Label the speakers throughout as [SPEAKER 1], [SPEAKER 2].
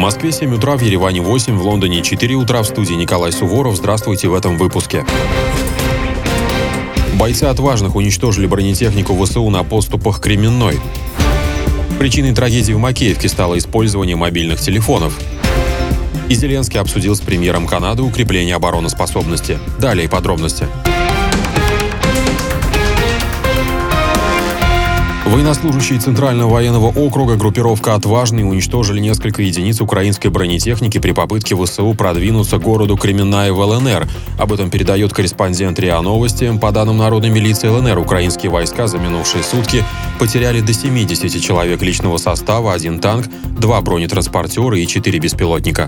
[SPEAKER 1] Москве 7 утра, в Ереване 8, в Лондоне 4 утра. В студии Николай Суворов. Здравствуйте в этом выпуске. Бойцы отважных уничтожили бронетехнику ВСУ на подступах к Кременной. Причиной трагедии в Макеевке стало использование мобильных телефонов. И Зеленский обсудил с премьером Канады укрепление обороноспособности. Далее подробности. Военнослужащие Центрального военного округа группировка «Отважные» уничтожили несколько единиц украинской бронетехники при попытке ВСУ продвинуться к городу Кременная в ЛНР. Об этом передает корреспондент РИА Новости. По данным народной милиции ЛНР, украинские войска за минувшие сутки потеряли до 70 человек личного состава, 1 танк, 2 бронетранспортера и 4 беспилотника.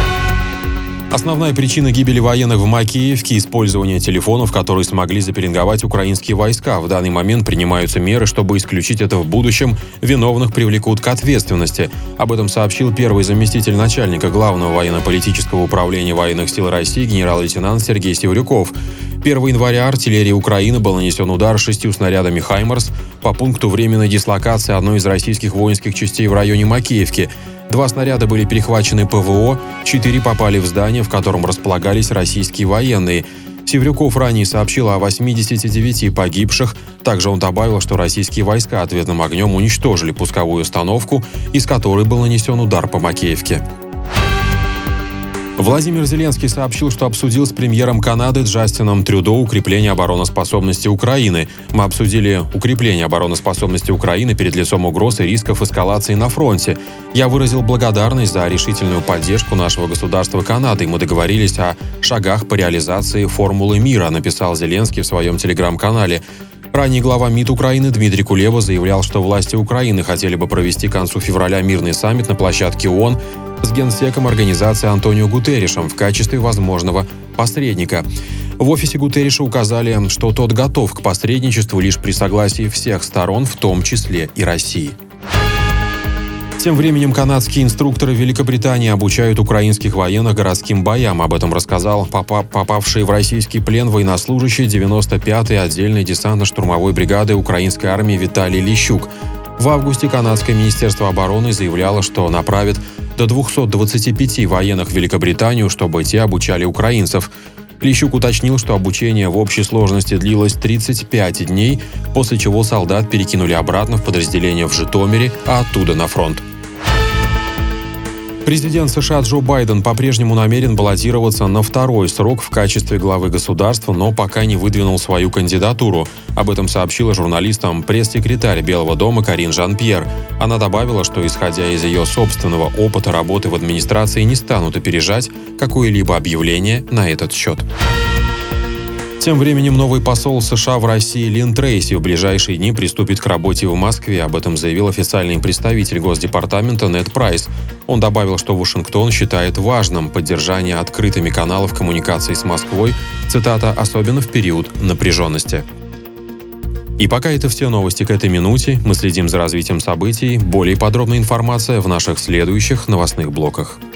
[SPEAKER 1] Основная причина гибели военных в Макеевке – использование телефонов, которые смогли запеленговать украинские войска. В данный момент принимаются меры, чтобы исключить это в будущем. Виновных привлекут к ответственности. Об этом сообщил первый заместитель начальника Главного военно-политического управления военных сил России генерал-лейтенант Сергей Севрюков. 1 января артиллерии Украины был нанесен удар 6 снарядами «Хаймарс» по пункту временной дислокации одной из российских воинских частей в районе Макеевки. 2 снаряда были перехвачены ПВО, 4 попали в здание, в котором располагались российские военные. Севрюков ранее сообщил о 89 погибших. Также он добавил, что российские войска ответным огнем уничтожили пусковую установку, из которой был нанесен удар по Макеевке. Владимир Зеленский сообщил, что обсудил с премьером Канады Джастином Трюдо укрепление обороноспособности Украины. Мы обсудили укрепление обороноспособности Украины перед лицом угроз и рисков эскалации на фронте. Я выразил благодарность за решительную поддержку нашего государства Канады. Мы договорились о шагах по реализации формулы мира, написал Зеленский в своем телеграм-канале. Ранее глава МИД Украины Дмитрий Кулеба заявлял, что власти Украины хотели бы провести к концу февраля мирный саммит на площадке ООН с генсеком организации Антонио Гутерришем в качестве возможного посредника. В офисе Гутерриша указали, что тот готов к посредничеству лишь при согласии всех сторон, в том числе и России. Тем временем канадские инструкторы Великобритании обучают украинских военных городским боям. Об этом рассказал попавший в российский плен военнослужащий 95-й отдельной десантно-штурмовой бригады украинской армии Виталий Лещук. В августе канадское министерство обороны заявляло, что направит до 225 военных в Великобританию, чтобы те обучали украинцев. Лещук уточнил, что обучение в общей сложности длилось 35 дней, после чего солдат перекинули обратно в подразделение в Житомире, а оттуда на фронт. Президент США Джо Байден по-прежнему намерен баллотироваться на 2-й срок в качестве главы государства, но пока не выдвинул свою кандидатуру. Об этом сообщила журналистам пресс-секретарь Белого дома Карин Жан-Пьер. Она добавила, что, исходя из ее собственного опыта работы в администрации, не станут опережать какое-либо объявление на этот счет. Тем временем новый посол США в России Лин Трейси в ближайшие дни приступит к работе в Москве. Об этом заявил официальный представитель Госдепартамента Нед Прайс. Он добавил, что Вашингтон считает важным поддержание открытыми каналов коммуникации с Москвой, цитата, особенно в период напряженности. И пока это все новости к этой минуте. Мы следим за развитием событий. Более подробная информация в наших следующих новостных блоках.